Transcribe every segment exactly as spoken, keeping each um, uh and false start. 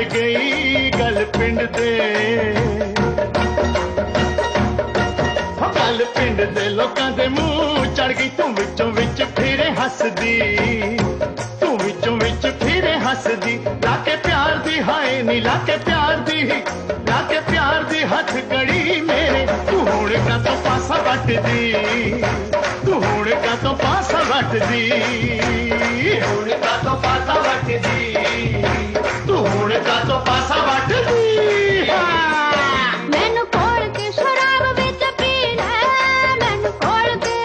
गई गल पिंड दे, गल पिंड दे लोकां दे मुंह चढ़ गई। तू विचों विच फिरे हसदी, तू विचों विच फिरे हसदी। लाके प्यार दी हाय नी लाके प्यार दी, लाके प्यार दी हथ कड़ी मेरे। तू हुण का तो पासा वटदी, तू हुण का तो पासा वटदी, हुण का तो पासा वटदी, तू हुण का तो पासा वटदी। मैनू खोल के शराब विच पी ले, मैनू खोल के,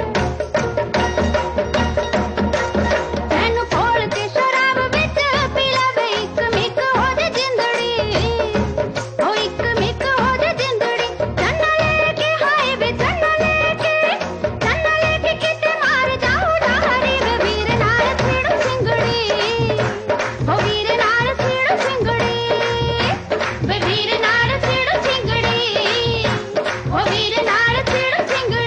मैनू खोल के शराब विच पी ले वे। इक मिक हो जे जिंदड़ी, ओ इक मिक हो जे जिंदड़ी। चन्ना लेके हाय वे चन्ना लेके, चन्ना लेके किते मार जाऊं डारी वे। वीर नाल छेड़ू सिंगड़ी, ओ वीर नाल छेड़ू सिंगड़ी, वे वीर नाल छेड़ू सिंगड़ी, ओ वीर नाल छेड़ू सिंगड़ी।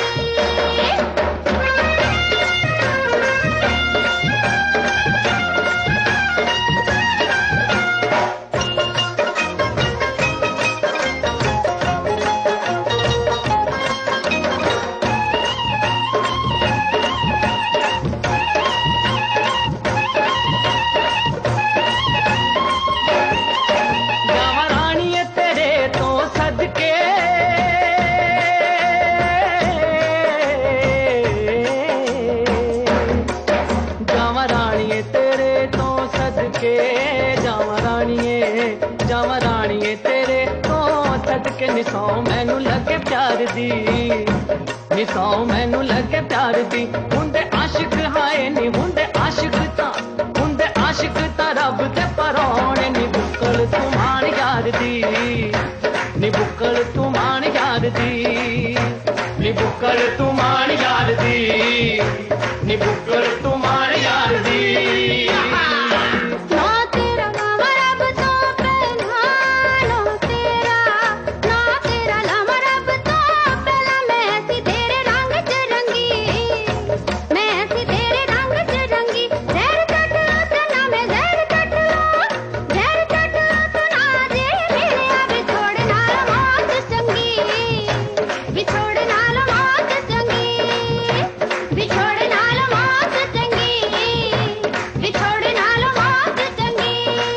जावा राणीए तेरे तो सदके, जावा राणीए तेरे तो सदके, जावा राणीए, जावा राणीए तेरे तो सदके। निसौ मैनू लगे प्यार दी, निसौ मैनू लगे प्यार दी। हुंदे आशिक हाय नी हुंदे आशिक ता, हुंदे आशिक ता रब दे परौणे। नी बुक्कल तू मान यार दी, नी बुक्कल तू मान यार दी, नी बुक्कल तू मान यार दी, नी बुक्कल तू मान यार दी। ना तेरा नाम रब तो पहला, ना तेरा, ना तेरा नाम रब तो पहला। मैं सी तेरे रंग च रंगी, मैं सी तेरे रंग च रंगी। जहर चट तो ना मैं जहर चट लूं, जहर चट तो ना जे मेरे। बिछोड़ नाल मौत चंगी, बिछोड़ नाल मौत चंगी, बिछोड़ नाल मौत चंगी, बिछोड़ नाल मौत चंगी।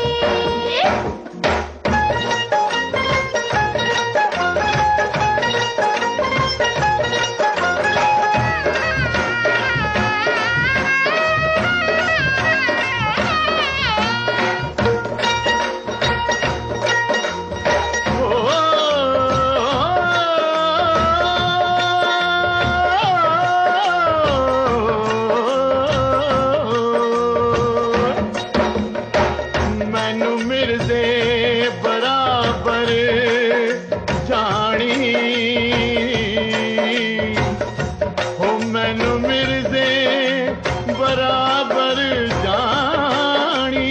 मैनू मिर्जे बराबर जानी, हो मैनू मिर्जे बराबर जानी।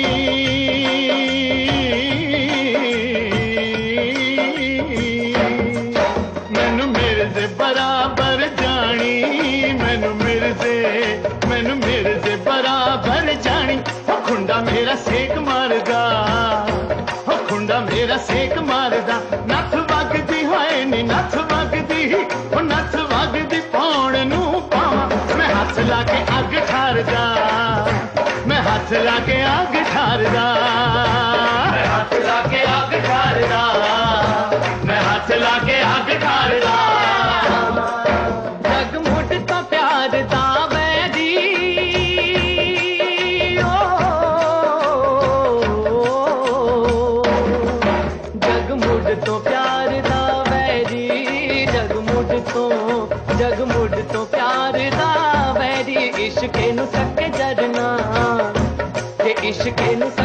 मैनू मिर्जे बराबर जानी, मैनू मिर्जे, मैनू मिर्जे बराबर जानी। हो खुंडा मेरा सेक मारदा, हो खुंडा मेरा सेक मारदा। नथ वगदी होए नी नथ वगदी, हो नथ वगदी पौण नू पावां। मैं हथ लाके अग ठारदा, मैं हथ लाके अग ठारदा, मैं हथ लाके अग ठारदा, मैं हथ लाके अग ठारदा। जग मुढ़ तो प्यार दा वैरी, जग मुढ़ तो प्यार दा वैरी, जग मुढ़ तो, जग मुढ़ तो प्यार दा वैरी। इश्के नू सके जरना, ते इश्के नू